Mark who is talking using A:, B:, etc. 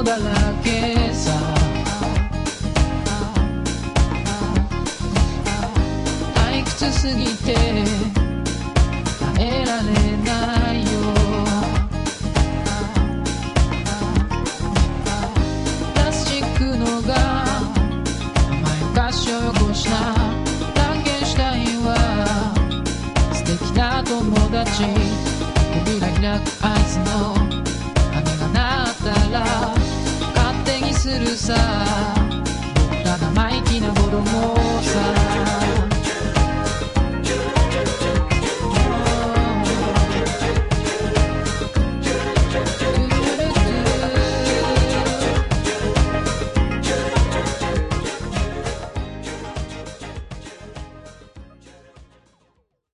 A: だらけさ退屈すぎて耐えられないよプラスチックのが前歌詞をよこした断言したいわ素敵な友達扉開く合図の鐘が鳴ったら勝手にするさ僕ら生意気な子供さ